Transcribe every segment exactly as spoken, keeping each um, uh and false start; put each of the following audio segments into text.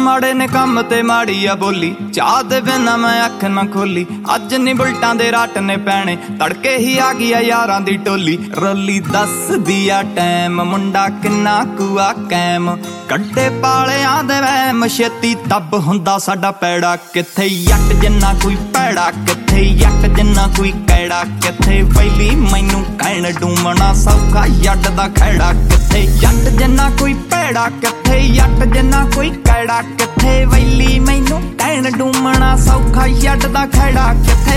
माड़े ने काम ते माड़ी आ बोली, चाह दे बिना मैं अख ना खोली। अज नी बुलटां दे राट ने पैने, तड़के ही आ गई यारां दी टोली। रली दस दिया टैम, मुंडा किन्ना कुआ कैम, कड्डे पालियां दे वैम, छेती तब हुंदा साडा पैड़ा। किथे जट जिन्ना कोई पैड़ा, किथे जट जिन्ना कोई कैड़ा, किथे वैली मैनू कहण डूमना सौखा जट दा खैड़ा। किथे जट जिन्ना कोई पैड़ा, किथे जट जिन्ना कोई कैड़ा, किथे वैली मैनू कहण डूमना सौखा जट दा खैड़ा। किथे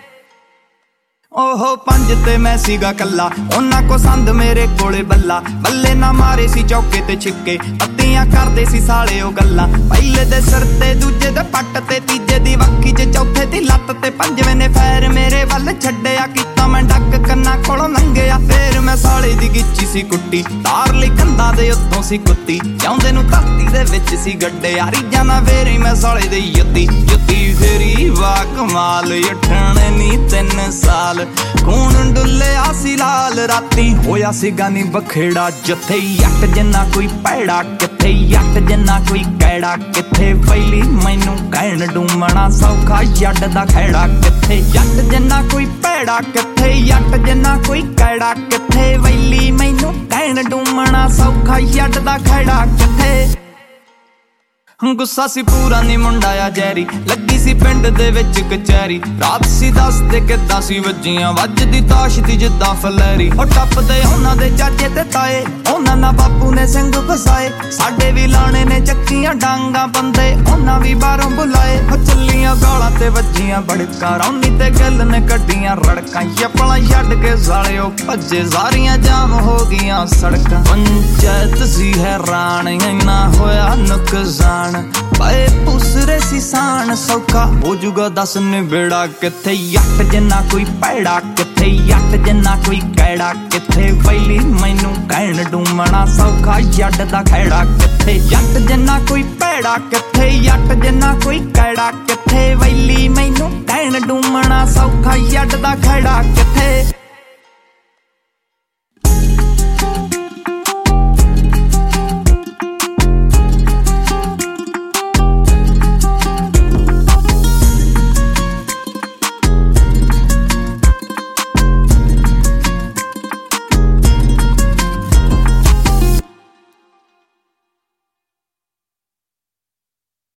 ओहो पंज ते मैं सीगा कल्ला, उन्हां को संद मेरे कोले बल्ला। बल्ले ना मारे सी चौके ते छिक्के, पत्तियां करदे सी साले ओ गल्लां। पहले दे सिर ते दूजे दे पट्ट ते तीजे दी वक्की च चौथे दी लत्त ते पंजवें ने फैर मेरे वल छड्डिया। कीता मैं डक कन्ना कोलों लंघिया, फेर मैं साले दी गिच्ची सी कुट्टी, तार लई कंधां दे उत्तों सी कुत्ती। चाहुंदे नूं धरती दे विच सी गड्डिया, रीजां ना फेरी मैं साले दी युत्ती। युत्ती फेरी वाह कमाल, अठणे नी तिन साल खून डुल्लिया सी लाल। राती होया सीगा नी बखेड़ा, जिथे जट जिन्ना कोई पैड़ा, किथे जट जिन्ना कोई कैड़ा, किथे वैली मैनू कहण डूमना सौखा जट दा खैड़ा। किथे जट जिन्ना कोई पैड़ा, किथे जट जिन्ना कोई कैड़ा, किथे वैली मैनू कहण डूमना सौखा जट दा खैड़ा। किथे गुस्सा सी पूरा नी मुंडा आ जैरी, लगी सी पिंड दे विच कचैरी। रात सी दस ते किदां सी वज्जियां, वजदी ताश दी जिद्दां फलैरी। ओ टप्पदे उन्हां दे चाचे ते ताए, उन्हां ना बापू ने सिंग फसाए। साडे भी लाणे ने चक्कियां डांगा बंदे, उन्हां भी बाहरों बुलाए। ओ चलियां गालां ते वज्जियां बड़कां, रौनी ते गल ने कड्डियां रड़कां। यपला छड्ड के साले ओ भज्जे, सारियां जाम हो गईयां सड़कां। पंचायत सी हैरान, इन्ना होया नुकसान, पाए पूसरे सी सान, सौखा हो जूगा दस निबेड़ा। किथे जट जिन्ना कोई पैड़ा, किथे जट जिन्ना कोई कैड़ा, किथे वैली मैनू कहण डूमना सौखा जट दा खैड़ा। किथे जट जिन्ना कोई पैड़ा, किथे जट जिन्ना कोई कैड़ा, किथे वैली मैनू कहण डूमना सौखा जट दा खैड़ा। किथे